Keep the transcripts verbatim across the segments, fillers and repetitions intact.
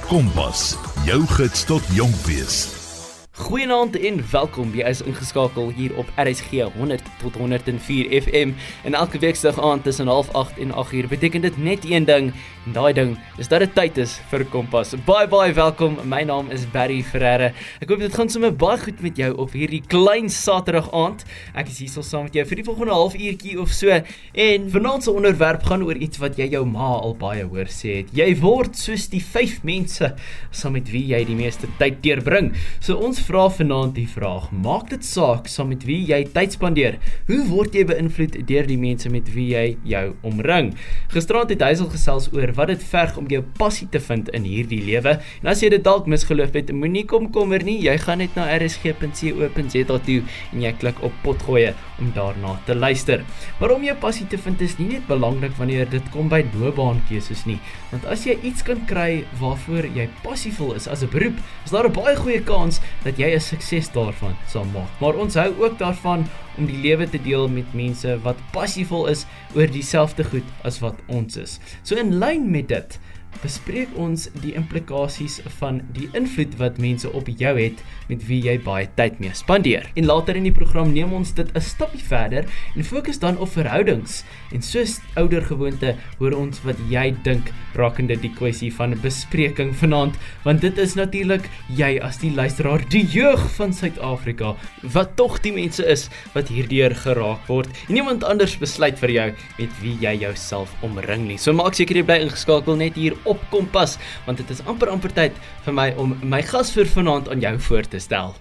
Kompas, jou gids tot jonk wees. Goeienaand en welkom, jy is ingeskakel hier op R S G honderd tot honderd en vier F M en elke weeksdag aand tussen half agt en agt uur beteken dit net een ding en daai ding is dat dit tyd is vir Kompas. Baie baie welkom, my naam is Barry Ferreira. Ek hoop dit gaan sommer baie goed met jou op hierdie klein Saterdag aand. Ek is hier so saam met jou vir die volgende half uurtjie of so en vanaand se onderwerp gaan oor iets wat jy jou ma al baie hoor sê het. Jy word soos die vyf mense saam met wie jy die meeste tyd deurbring. So ons vra vanaand die vraag, maak dit saak saam met wie jy tyd spandeer? Hoe word jy beïnvloed deur die mense met wie jy jou omring? Gisterand het Huisel gesels oor wat dit verg om jou passie te vind in hierdie lewe. En as jy dit dalk misgeloof het, moenie komkommer nie, jy gaan net na r s g punt co punt z a toe en jy klik op potgoeie om daarna te luister. Maar om jou passie te vind is nie net belangrik wanneer dit kom by loopbaankeuses nie, want as jy iets kan kry waarvoor jy passievol is as 'n beroep, is daar 'n baie goeie kans dat jy 'n sukses daarvan sal maak. Maar ons hou ook daarvan om die lewe te deel met mense wat passievol is oor dieselfde goed as wat ons is. So in lyn met dit, bespreek ons die implikasies van die invloed wat mense op jou het met wie jy baie tyd mee spandeer. En later in die program neem ons dit 'n stapie verder en fokus dan op verhoudings. En soos ouer gewoonte hoor ons wat jy dink rakende die kwessie van bespreking vanaand, want dit is natuurlik jy as die luisteraar, die jeug van Suid-Afrika, wat tog die mense is wat hierdeur geraak word. En niemand anders besluit vir jou met wie jy jouself omring nie. So maak seker jy bly ingeskakel net hier op Kompas, want dit is amper amper tyd vir my om my gas vir vanaand aan jou voor te stel.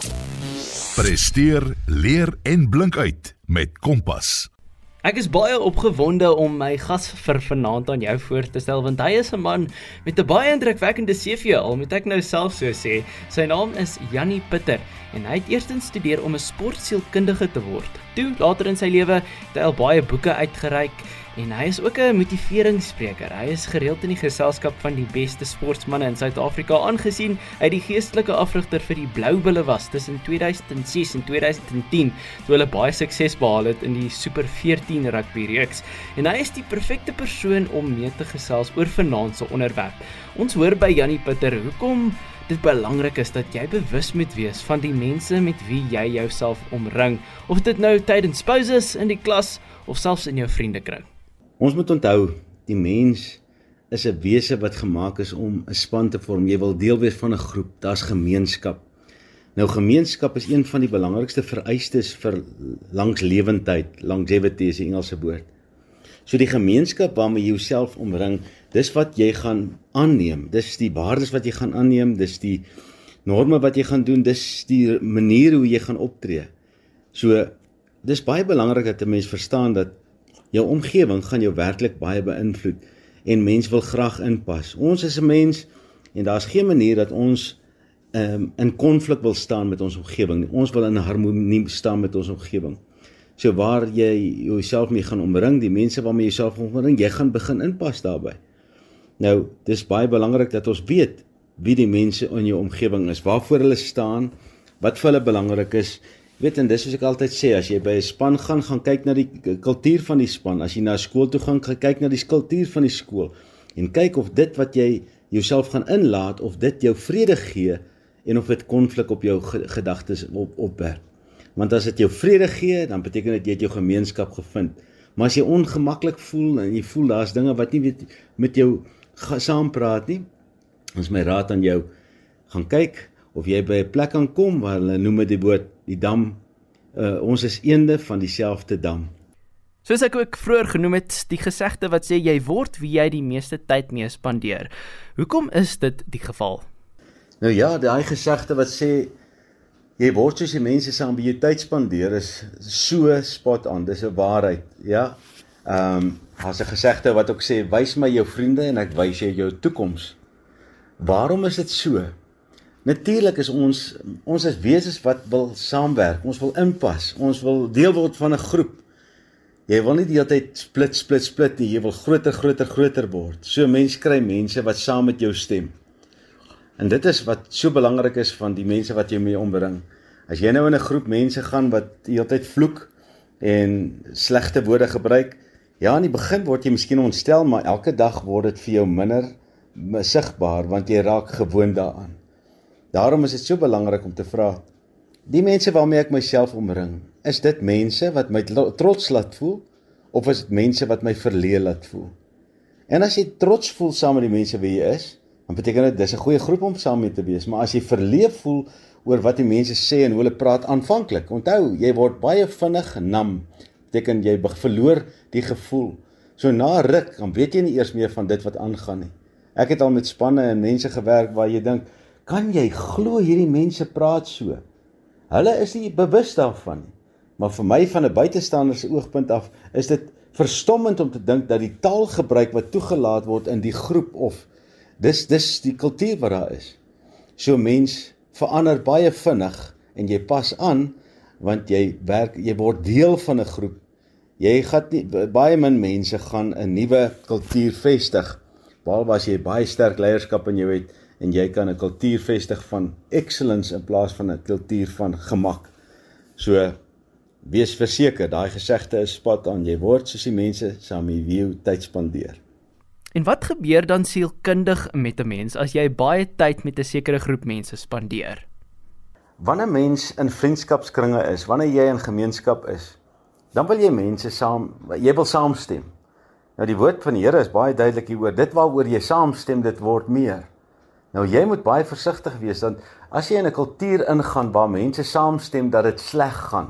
Presteer, leer en blink uit met Kompas. Ek is baie opgewonde om my gas vir vanaand aan jou voor te stel, want hy is 'n man met 'n baie indrukwekkende C V, al moet ek nou self so sê. Sy naam is Jannie Pitter en hy het eerstens studeer om 'n sportsielkundige te word. Toe, later in sy lewe, het hy al baie boeke uitgereik en hy is ook 'n motiveringsspreker. Hy is gereeld in die geselskap van die beste sportsmanne in Suid-Afrika aangesien hy die geestelike afrigter vir die Blou Bulle was tussen twee duisend ses en twee duisend tien, toe hulle baie sukses behaal het in die Super veertien rugby reeks. En hy is die perfekte persoon om mee te gesels oor vanaand se onderwerp. Ons hoor by Jannie Pitter hoekom dit belangrik is dat jy bewus moet wees van die mense met wie jy jouself omring, of dit nou tydens pauses in die klas of selfs in jou vriendekring. Ons moet onthou, die mens is 'n wese wat gemaak is om 'n span te vorm. Jy wil deel wees van 'n groep, daar's gemeenskap. Nou gemeenskap is een van die belangrikste vereistes vir langslewendheid, longevity is die Engelse woord. So die gemeenskap waarmee jy jouself omring, dis wat jy gaan aanneem, dis die waardes wat jy gaan aanneem, dis die norme wat jy gaan doen, dis die manier hoe jy gaan optree. So, dis baie belangrik dat 'n mens verstaan dat jou omgewing gaan jou werklik baie beïnvloed en mens wil graag inpas. Ons is 'n mens en daar's geen manier dat ons um, in konflik wil staan met ons omgewing nie. Ons wil in harmonie staan met ons omgewing. So waar jy jouself mee gaan omring, die mense waarmee jy jouself omring, jy gaan begin inpas daarbey. Nou, dis baie belangrik dat ons weet wie die mense in jou omgewing is, waarvoor hulle staan, wat vir hulle belangrik is. Weet, en dis soos ek altyd sê, as jy by 'n span gaan, gaan kyk na die kultuur van die span. As jy na skool toe gaan, gaan kyk na die kultuur van die skool. En kyk of dit wat jy jouself gaan inlaat, of dit jou vrede gee, en of dit konflik op jou gedagtes op, opwerp. Want as dit jou vrede gee, dan beteken dit jy het jou gemeenskap gevind. Maar as jy ongemaklik voel, en jy voel daar's dinge wat nie met, met jou saampraat nie, dan is my raad aan jou, gaan kyk, of jy by 'n plek kan kom, waar hulle noem dit die woord, die dam, uh, ons is eende van dieselfde dam. Soos ek ook vroeër genoem het, die gesegde wat sê, jy word wie jy die meeste tyd mee spandeer. Hoekom is dit die geval? Nou ja, die gesegde wat sê, jy word soos die mense saam wie jy tyd spandeer, is so spot on, dis 'n waarheid, ja. Um, as 'n gesegde wat ook sê, wys my jou vriende en ek wys jou jou toekoms. Waarom is dit so? Natuurlik is ons, ons is wesens wat wil saamwerk, ons wil inpas, ons wil deel word van 'n groep. Jy wil nie die hele tyd split, split, split nie, jy wil groter, groter, groter word. So mens kry mense wat saam met jou stem. En dit is wat so belangrik is van die mense wat jy mee ombring. As jy nou in 'n groep mense gaan wat die hele tyd vloek en slegte woorde gebruik, ja, in die begin word jy miskien ontstel, maar elke dag word dit vir jou minder sigbaar, want jy raak gewoond daaraan. Daarom is dit so belangrik om te vra, die mense waarmee ek myself omring, is dit mense wat my trots laat voel, of is dit mense wat my verleë laat voel? En as jy trots voel saam met die mense wie jy is, dan beteken dit, dis 'n goeie groep om saam mee te wees, maar as jy verleë voel oor wat die mense sê en hoe hulle praat aanvanklik, onthou, jy word baie vinnig nam, beteken jy verloor die gevoel. So na ruk, dan weet jy nie eers meer van dit wat aangaan nie. Ek het al met spanne en mense gewerk waar jy dink, kan jy glo hierdie mense praat so? Hulle is nie bewus daarvan nie. Maar vir my van 'n buitestander se oogpunt af, is dit verstommend om te dink dat die taalgebruik wat toegelaat word in die groep of dis dis die kultuur wat daar is. So mens verander baie vinnig en jy pas aan want jy werk jy word deel van 'n groep. Jy gaan nie baie min mense gaan 'n nuwe kultuur vestig. Behalwe as jy baie sterk leierskap in jou het en jy kan 'n kultuur vestig van excellence in plaas van 'n kultuur van gemak. So wees verseker, daai gesegde is spot on, jy word soos die mense saam met wie jy tyd spandeer. En wat gebeur dan sielkundig met 'n mens as jy baie tyd met 'n sekere groep mense spandeer? Wanneer 'n mens in vriendskapskringe is, wanneer jy in gemeenskap is, dan wil jy mense saam, jy wil saamstem. Nou die woord van die Here is baie duidelik hieroor, dit waaroor jy saamstem, dit word meer. Nou jy moet baie versigtig wees, want as jy in 'n kultuur ingaan waar mense saamstem dat dit sleg gaan,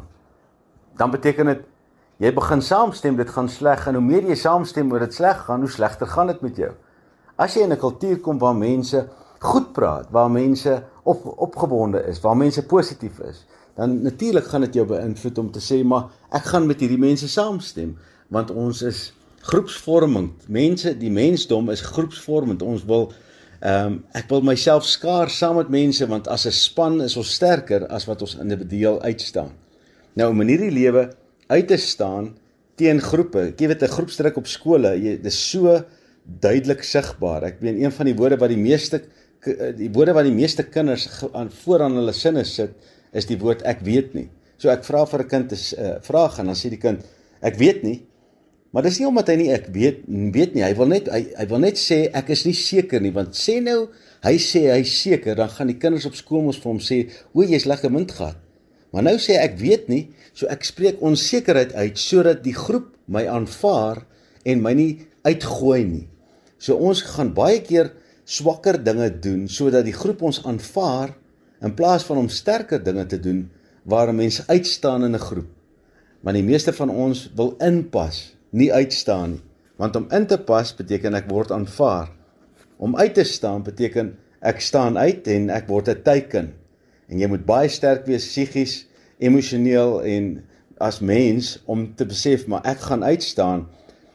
dan beteken dit, jy begin saamstem, dit gaan sleg, en hoe meer jy saamstem oor dit sleg gaan, hoe slegter gaan dit met jou. As jy in 'n kultuur kom waar mense goed praat, waar mense op, opgewonde is, waar mense positief is, dan natuurlik gaan dit jou beïnvloed om te sê, maar ek gaan met hierdie mense saamstem, want ons is groepsvormend. Mense, die mensdom is groepsvormend. Ons wil, um, ek wil myself skaar saam met mense, want as 'n span is ons sterker as wat ons individueel uitstaan. Nou, om in hierdie lewe uit te staan teen groepe, ek weet 'n groepsdruk op skole, jy, dis so duidelik sigbaar. Ek weet een van die woorde wat die meeste die woorde wat die meeste kinders aan vooraan hulle sinne sit, is die woord ek weet nie. So ek vra vir 'n kind 'n uh, vraag en dan sê die kind ek weet nie. Maar dis nie omdat hy nie ek weet weet nie, hy wil net hy, hy wil net sê ek is nie seker nie, want sê nou hy sê hy is seker, dan gaan die kinders op skool mos vir hom sê, o, jy's lekker munt gehad. Maar nou sê ek weet nie, so ek spreek onsekerheid uit sodat die groep my aanvaar en my nie uitgooi nie. So ons gaan baie keer swakker dinge doen sodat die groep ons aanvaar in plaas van om sterker dinge te doen waar mense uitstaan in 'n groep. Maar die meeste van ons wil inpas, nie uitstaan nie. Want om in te pas beteken ek word aanvaar. Om uit te staan beteken ek staan uit en ek word 'n teiken. En jy moet baie sterk wees psigies, emosioneel en as mens om te besef, maar ek gaan uitstaan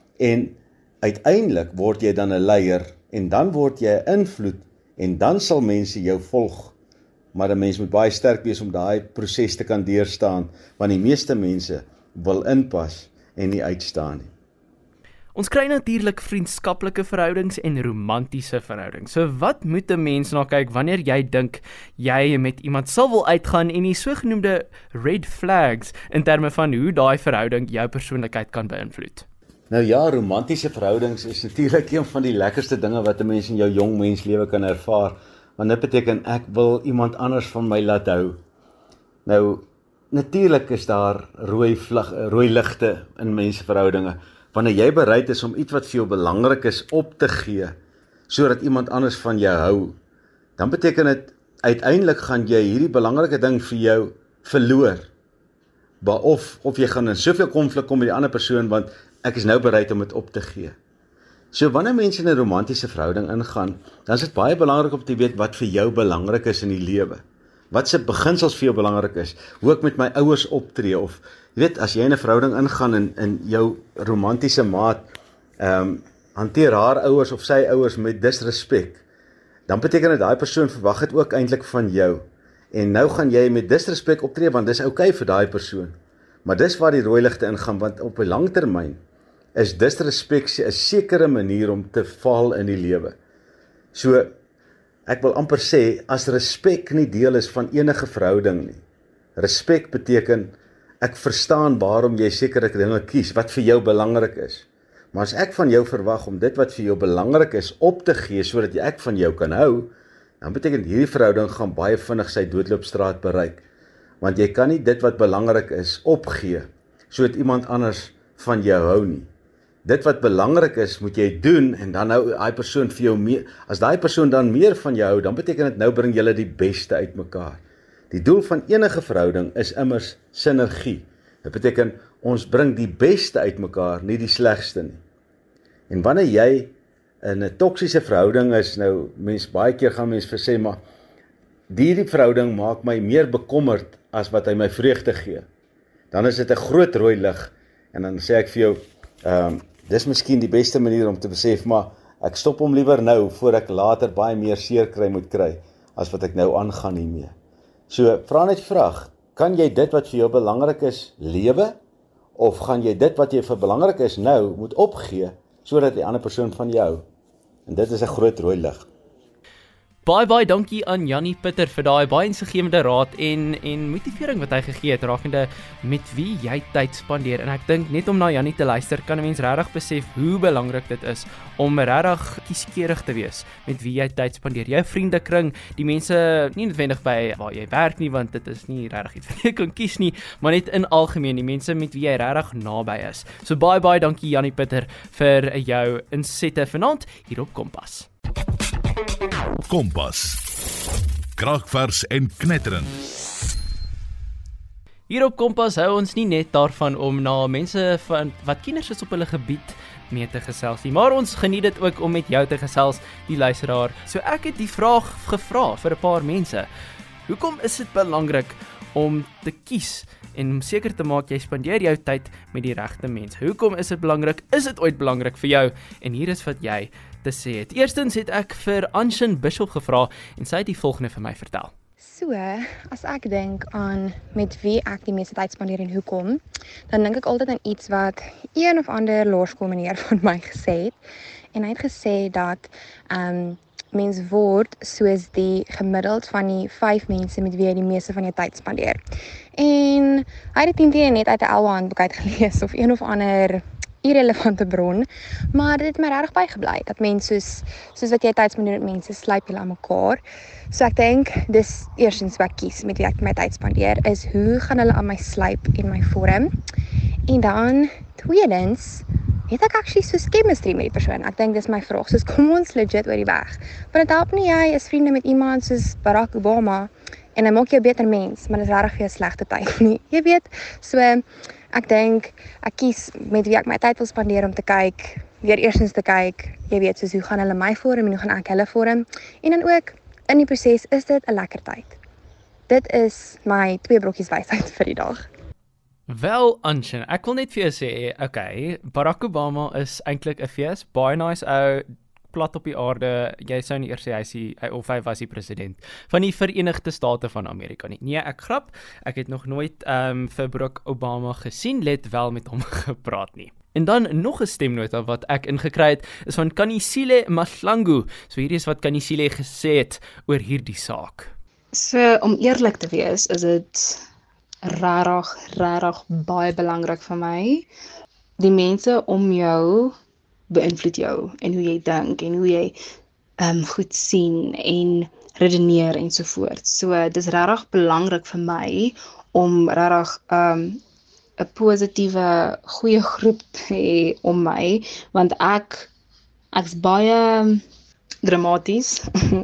en uiteindelik word jy dan 'n leier en dan word jy 'n invloed en dan sal mense jou volg. Maar 'n mens moet baie sterk wees om daai proses te kan deurstaan, want die meeste mense wil inpas en nie uitstaan nie. Ons kry natuurlik vriendskaplike verhoudings en romantiese verhoudings. So wat moet 'n mens na kyk wanneer jy dink jy met iemand sal wil uitgaan en die sogenaamde red flags in terme van hoe daai verhouding jou persoonlikheid kan beïnvloed? Nou ja, romantiese verhoudings is natuurlik een van die lekkerste dinge wat 'n mens in jou jong menslewe kan ervaar, want dit beteken ek wil iemand anders van my laat hou. Nou, natuurlik is daar rooi vlag, rooi ligte in menseverhoudinge. Wanneer jy bereid is om iets wat vir jou belangrik is op te gee, sodat iemand anders van jou hou, dan beteken dit, uiteindelik gaan jy hierdie belangrike ding vir jou verloor. Of, of jy gaan in soveel konflik kom met die ander persoon, want ek is nou bereid om dit op te gee. So wanneer mense in 'n romantiese verhouding ingaan, dan is dit baie belangrik om te weet wat vir jou belangrik is in die lewe. Wat se beginsels vir jou belangrik is, hoe ek met my ouers optree, of jy weet, as jy in 'n verhouding ingaan en in jou romantiese maat um, hanteer haar ouers of sy ouers met disrespek, dan beteken dit daai persoon verwag dit ook eintlik van jou. En nou gaan jy met disrespek optree, want dis oukei vir daai persoon. Maar dis waar die rooi ligte ingaan, want op 'n langtermyn is disrespek 'n sekere manier om te val in die lewe. So, ek wil amper sê, as respek nie deel is van enige verhouding nie, respek beteken, ek verstaan waarom jy sekere dinge kies, wat vir jou belangrik is. Maar as ek van jou verwag om dit wat vir jou belangrik is op te gee sodat ek van jou kan hou, dan beteken hierdie verhouding gaan baie vinnig sy doodloopstraat bereik. Want jy kan nie dit wat belangrik is opgee sodat iemand anders van jou hou nie. Dit wat belangrik is, moet jy doen en dan hou daai persoon vir jou meer. As daai persoon dan meer van jou hou, dan beteken dit nou bring julle die beste uit mekaar. Die doel van enige verhouding is immers sinergie. Dit beteken ons bring die beste uit mekaar, nie die slegste nie. En wanneer jy in 'n toksiese verhouding is, nou mens baie keer gaan mens vir sê, maar hierdie verhouding maak my meer bekommerd as wat hy my vreugde gee. Dan is dit 'n groot rooi lig en dan sê ek vir jou, ehm um, dis miskien die beste manier om te besef, maar ek stop hom liewer nou voor ek later baie meer seer kry moet kry as wat ek nou aangaan hiermee. So vra net die vraag, kan jy dit wat vir jou belangrik is lewe of gaan jy dit wat jy vir belangrik is nou moet opgee sodat die ander persoon van jou hou? En dit is 'n groot rooi lig. Baie baie dankie aan Jannie Pitter vir daai baie insiggewende raad en en motivering wat hy gegee het rakende met wie jy tyd spandeer. En ek dink net om na Jannie te luister kan 'n mens regtig besef hoe belangrik dit is om regtig kieskeurig te wees met wie jy tyd spandeer. Jou vriendekring, die mense nie noodwendig by waar jy werk nie, want dit is nie regtig iets wat jy kan kies nie, maar net in algemeen die mense met wie jy regtig naby is. So baie baie dankie Jannie Pitter vir jou insette vanaand hier op Kompas. Kompas. Kragvers en knetterend. Hier op Kompas hou ons nie net daarvan om na mense van wat kenners is op hulle gebied mee te gesels nie, maar ons geniet dit ook om met jou te gesels, die luisteraar. So ek het die vraag gevra vir 'n paar mense. Hoekom is dit belangrik om te kies en om seker te maak jy spandeer jou tyd met die regte mense? Hoekom is dit belangrik? Is dit ooit belangrik vir jou? En hier is wat jy te sê het. Eerstens het ek vir Anshin Bishop gevra en sy het die volgende vir my vertel. So, as ek dink aan met wie ek die meeste tyd spandeer en hoekom, dan dink ek altyd aan iets wat een of ander laerskoolmeneer van my gesê het. En hy het gesê dat um, mens word soos die gemiddeld van die vyf mense met wie jy die meeste van jou tyd spandeer. En hy het dit nie net uit 'n L one boek uit gelees of een of ander irrelevante bron, maar dit het my regtig bygebly, dat mense soos, soos wat jy tyd spandeer met mense, slyp julle aan mekaar. So ek dink, dis eerstens wat ek kies met wie ek my tyd spandeer, is hoe gaan hulle aan my slyp en my vorm. En dan, tweedens, het ek actually soos chemistry met die persoon. Ek dink dis my vraag, soos kom ons legit oor die weg. Want het help nie jy is vriende met iemand soos Barack Obama, en hy maak jou 'n beter mens, maar dit is regtig vir jou slegte tyd nie. Jy weet, so ek dink, ek kies met wie ek my tyd wil spandeer om te kyk, weer eerstens te kyk, jy weet, soos hoe gaan hulle my vorm en hoe gaan ek hulle vorm, en dan ook, in die proses is dit 'n lekker tyd. Dit is my twee brokkies wysheid vir die dag. Wel, Anshin, ek wil net vir jou sê, okay, Barack Obama is eintlik 'n fees, baie nice ou, plat op die aarde, jy sou nie eers sê hy is die, of hy was die president van die Verenigde State van Amerika nie. Nee, ek grap, ek het nog nooit um, vir Barack Obama gesien, let wel met hom gepraat nie. En dan nog 'n stemnota wat ek ingekry het, is van Kanisile Mahlangu. So hierdie is wat Kanisile gesê het oor hierdie saak. So, om eerlik te wees, is dit rarig, rarig baie belangrik vir my. Die mense om jou beïnvloed jou en hoe jy dink en hoe jy um, goed sien en redeneer en so voort. So dit is regtig belangrik vir my om regtig um, 'n positiewe, goeie groep te hê om my, want ek ek's baie dramaties.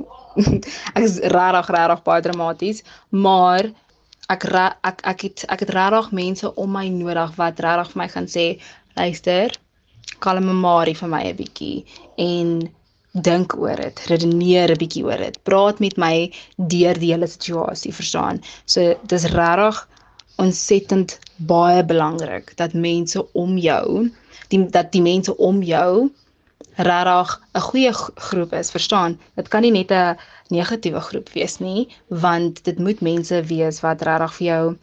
ek is regtig, regtig baie dramaties, maar ek ek ek het ek het regtig mense om my nodig wat regtig vir my gaan sê, luister, kalme Marie vir my 'n bietjie en dink oor dit, redeneer 'n bietjie oor dit. Praat met my deur die hele situasie, verstaan? So dis regtig ontsettend baie belangrik dat mense om jou, die, dat die mense om jou regtig 'n goeie groep is, verstaan? Dit kan nie net 'n negatiewe groep wees nie, want dit moet mense wees wat regtig vir jou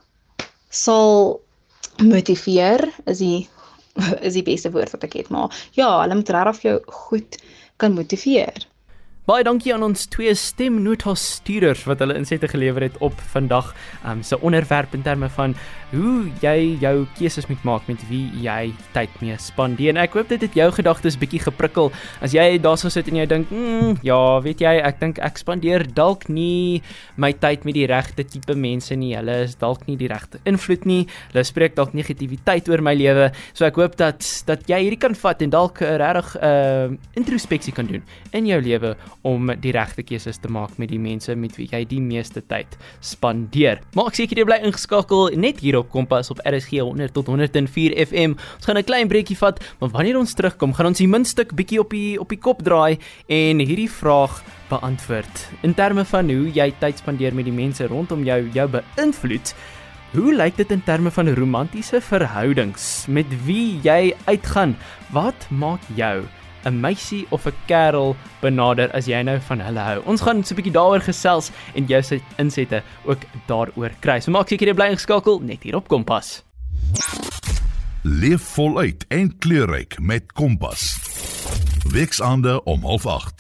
sal motiveer, is die is die beste woord wat ek het, maar ja, hulle moet regtig vir jou goed kan motiveer. Baie dankie aan ons twee stemnotas-stuurders wat hulle insette gelewer het op vandag um, se onderwerp in terme van hoe jy jou keuses moet maak met wie jy tyd mee spandeer. En ek hoop dit het jou gedagtes bietjie geprikkel. As jy daar sou sit en jy dink, mm, ja, weet jy, ek dink ek spandeer dalk nie my tyd met die regte tipe mense nie. Hulle is dalk nie die regte invloed nie. Hulle spreek dalk negativiteit oor my lewe. So ek hoop dat dat jy hierdie kan vat en dalk uh, regtig 'n uh, introspeksie kan doen in jou lewe om die regte keuses te maak met die mense met wie jy die meeste tyd spandeer. Maak seker jy bly ingeskakel net hier op Kompas op R S G honderd tot honderd en vier F M. Ons gaan 'n klein breekie vat, maar wanneer ons terugkom, gaan ons die muntstuk bietjie op die op die kop draai en hierdie vraag beantwoord. In terme van hoe jy tyd spandeer met die mense rondom jou jou beïnvloed. Hoe lyk dit in terme van romantiese verhoudings? Met wie jy uitgaan? Wat maak jou 'n meisie of 'n kerel benader as jy nou van hulle hou? Ons gaan so 'n bietjie daaroor gesels en jou se insette ook daaroor kry. So maak seker jy bly ingeskakel net hier op Kompas. Leef voluit en kleurryk met Kompas. Weksaande om half agt.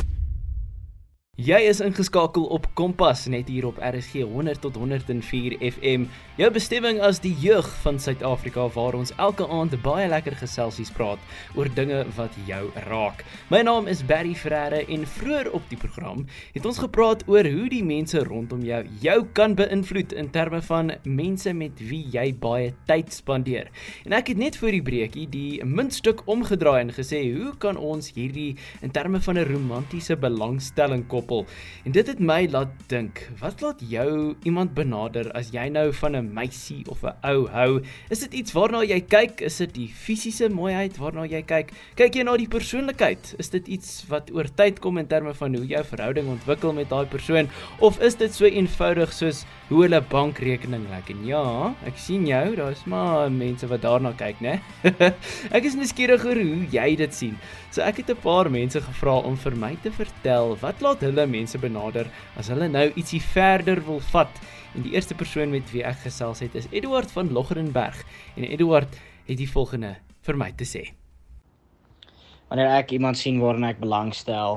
Jy is ingeskakel op Kompas net hier op R S G honderd tot honderd en vier F M. Jou bestemming as die jeug van Suid-Afrika waar ons elke aand baie lekker geselsies praat oor dinge wat jou raak. My naam is Barry Ferreira en vroeër op die program het ons gepraat oor hoe die mense rondom jou jou kan beïnvloed in terme van mense met wie jy baie tyd spandeer. En ek het net voor die breekie die muntstuk omgedraai en gesê hoe kan ons hierdie in terme van 'n romantiese belangstelling koppel. En dit het my laat dink, wat laat jou iemand benader as jy nou van 'n meisie of 'n ou hou? Is dit iets waarna jy kyk? Is dit die fisiese mooiheid waarna jy kyk? Kyk jy na die persoonlikheid? Is dit iets wat oor tyd kom in terme van hoe jou verhouding ontwikkel met daai persoon? Of is dit so eenvoudig soos hoe hulle bankrekening lyk? En ja, ek sien jou, daar is maar mense wat daarna kyk, né? Ek is nuuskierig oor hoe jy dit sien. So ek het 'n paar mense gevra om vir my te vertel, wat laat hulle mense benader as hulle nou ietsie verder wil vat. En die eerste persoon met wie ek gesels het is Eduard van Loggerenberg. En Eduard het die volgende vir my te sê. Wanneer ek iemand sien waarin ek belangstel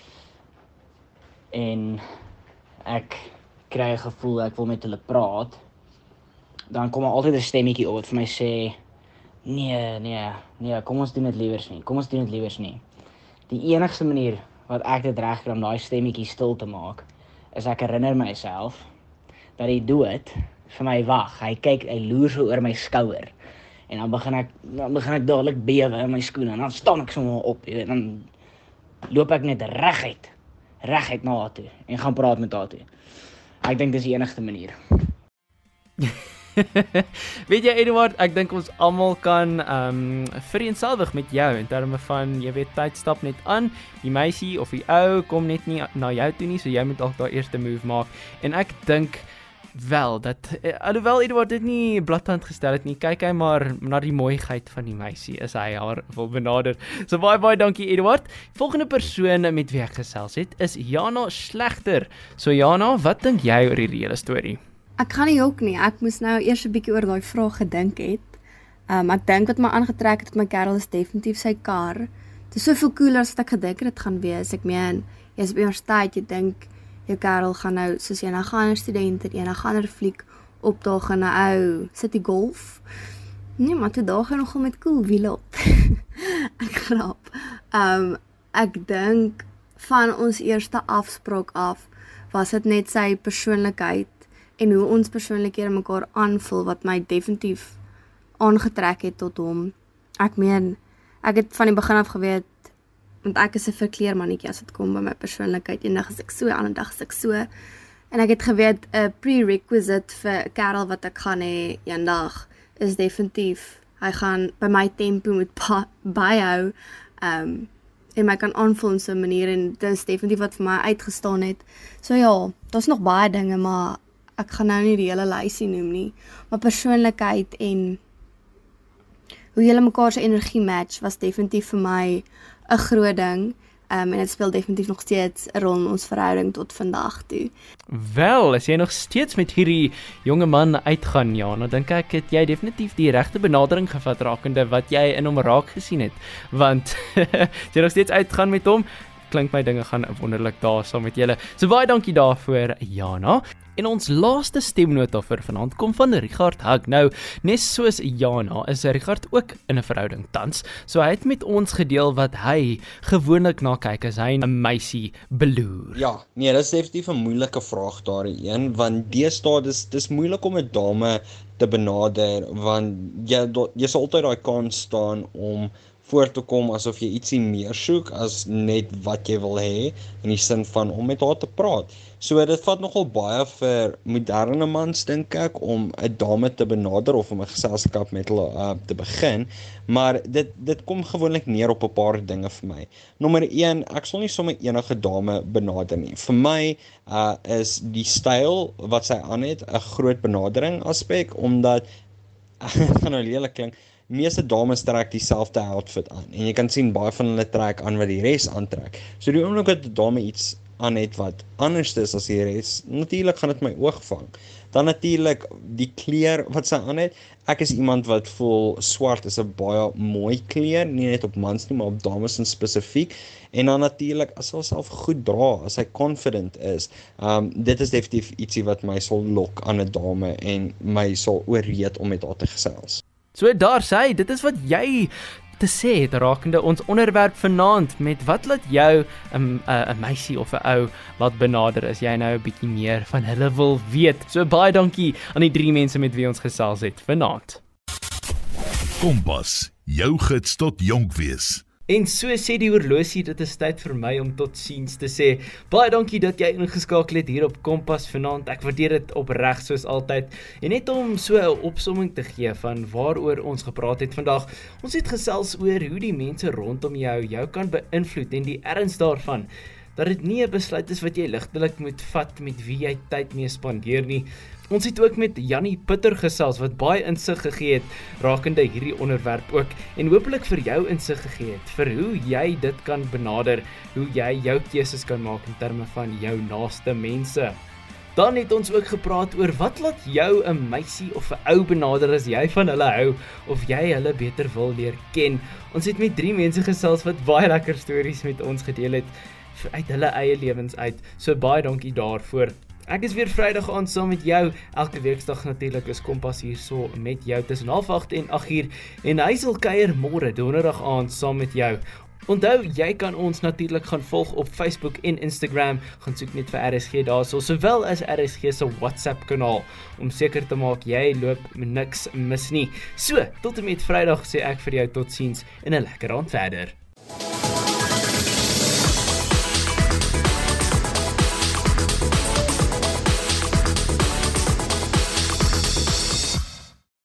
en ek kry 'n gevoel ek wil met hulle praat, dan kom er altyd 'n stemmetjie op wat vir my sê, nee, nee, nee, kom ons doen dit liewers nie, kom ons doen dit liewers nie. Die enigste manier wat ek dit reg kry om daai stemmetjie stil te maak, is ek herinner myself dat die dood vir my wag. Hy kyk, hy loer so oor my skouer. En dan begin ek dan begin ek dadelik bewe in my skoene en dan staan ek sommer op, jy weet, dan loop ek net reguit, reguit na haar toe en gaan praat met haar toe. Ek dink dis die enigste manier. Weet jy Eduard, ek dink ons almal kan um, vereenselwig met jou in terme van, jy weet, tyd stap net aan, die meisie of die ou kom net nie na jou toe nie, so jy moet dalk daai eerste move maak. En ek dink wel dat, uh, alhoewel Eduard dit nie bladhand gestel het nie, kyk hy maar na die mooiheid van die meisie, is hy haar wil benader. So baie baie dankie Eduard. Volgende persoon met wie ek gesels het is Jana Slegter. So Jana, wat dink jy oor hierdie hele storie? Ek gaan nie ook nie, ek moes nou eers 'n bietjie oor daai vraag gedink het. Um, ek dink wat my aangetrek het op my kerel is definitief sy kar. Dit is soveel cooler as wat ek gedink het dit gaan wees. Ek meen, jy is op universiteit, jy dink jou kerel gaan nou, soos jy nou gaan 'n student en jy gaan 'n fliek opdaag in 'n ou City Golf. Nee, maar toe daag hy nogal met cool wiele op. Ek grap. Um, ek dink van ons eerste afspraak af was dit net sy persoonlikheid en hoe ons persoonlikhede mekaar aanvul wat my definitief aangetrek het tot hom. Ek meen, ek het van die begin af geweet, want ek is 'n verkleermannetjie as dit kom by my persoonlikheid. Eendag is ek so, ander dag is ek so. En ek het geweet 'n prerequisite vir 'n kerel wat ek gaan hê eendag is definitief hy gaan by my tempo moet byhou um, en my kan aanvul in so 'n manier en dit is definitief wat vir my uitgestaan het. So ja, daar's nog baie dinge, maar ek gaan nou nie die hele lysie noem nie, maar persoonlikheid en hoe julle mekaar se energie match was definitief vir my 'n groot ding. Um, en dit speel definitief nog steeds 'n rol in ons verhouding tot vandag toe. Wel, as jy nog steeds met hierdie jonge man uitgaan, ja, dan dink ek het jy definitief die regte benadering gevat rakende wat jy in hom raak gesien het. Want as jy nog steeds uitgaan met hom, klink my dinge gaan wonderlik daar saam met julle. So baie dankie daarvoor, Jana. En ons laaste stemnota vir vanaand kom van Richard Hug. Nou, net soos Jana is Richard ook in 'n verhouding tans. So hy het met ons gedeel wat hy gewoonlik na kyk as hy 'n meisie beloer. Ja, nee, dis definitief 'n moeilike vraag daarin een, want deesdae dis dis moeilik om 'n dame te benader, want jy jy sal altyd daai kans staan om voor te kom asof jy ietsie meer soek as net wat jy wil hê, in die sin van om met haar te praat. So dit vat nogal baie vir moderne mans, dink ek, om 'n dame te benader of om 'n geselskap met hulle uh, te begin, maar dit dit kom gewoonlik neer op 'n paar dinge vir my. Nommer een, ek sal nie sommer enige dame benader nie. Vir my uh, is die styl wat sy aan het 'n groot benadering aspek, omdat dit gaan nou lelik klink, meeste dames trek dieselfde outfit aan, en jy kan sien baie van hulle trek aan wat die res aantrek. So die oomblik dat 'n dame iets aan het wat anders is as die res, natuurlik gaan dit my oog vang. Dan natuurlik die kleur wat sy aan het. Ek is iemand wat voel swart is 'n baie mooi kleur, nie net op mans nie, maar op dames in spesifiek. En dan natuurlik as sy self goed dra, as sy confident is. Um, dit is definitief ietsie wat my sal lok aan 'n dame en my sal oorreed om met haar te gesels. So daar sê, dit is wat jy te sê het rakende ons onderwerp vanaand, met wat laat jou 'n 'n meisie of 'n ou laat benader as jy nou 'n bietjie meer van hulle wil weet. So baie dankie aan die drie mense met wie ons gesels het vanaand. Kompas, jou gids tot jonk wees. En so sê die horlosie, dit is tyd vir my om tot ziens te sê. Baie dankie dat jy ingeskakel het hier op Kompas vanaand. Ek waardeer dit opreg soos altyd. En net om so 'n opsomming te gee van waaroor ons gepraat het vandag. Ons het gesels oor hoe die mense rondom jou jou kan beïnvloed en die erns daarvan. Dat dit nie 'n besluit is wat jy ligtelik moet vat met wie jy tyd mee spandeer nie. Ons het ook met Jannie Putter gesels wat baie insig gegee het rakende hierdie onderwerp ook en hopelik vir jou insig gegee het vir hoe jy dit kan benader, hoe jy jou keuses kan maak in terme van jou naaste mense. Dan het ons ook gepraat oor wat laat jou 'n meisie of 'n ou benader as jy van hulle hou of jy hulle beter wil leer ken. Ons het met drie mense gesels wat baie lekker stories met ons gedeel het uit hulle eie lewens uit. So baie dankie daarvoor. Ek is weer Vrydag aand saam met jou. Elke weekdag natuurlik is Kompas hier so met jou tussen half agt en agt uur en hy sal kuier môre donderdag aand saam met jou. Onthou, jy kan ons natuurlik gaan volg op Facebook en Instagram, gaan soek net vir R S G daarso, sowel as R S G se WhatsApp kanaal, om seker te maak jy loop niks mis nie. So, tot en met Vrydag sê ek vir jou totsiens en 'n lekker aand verder.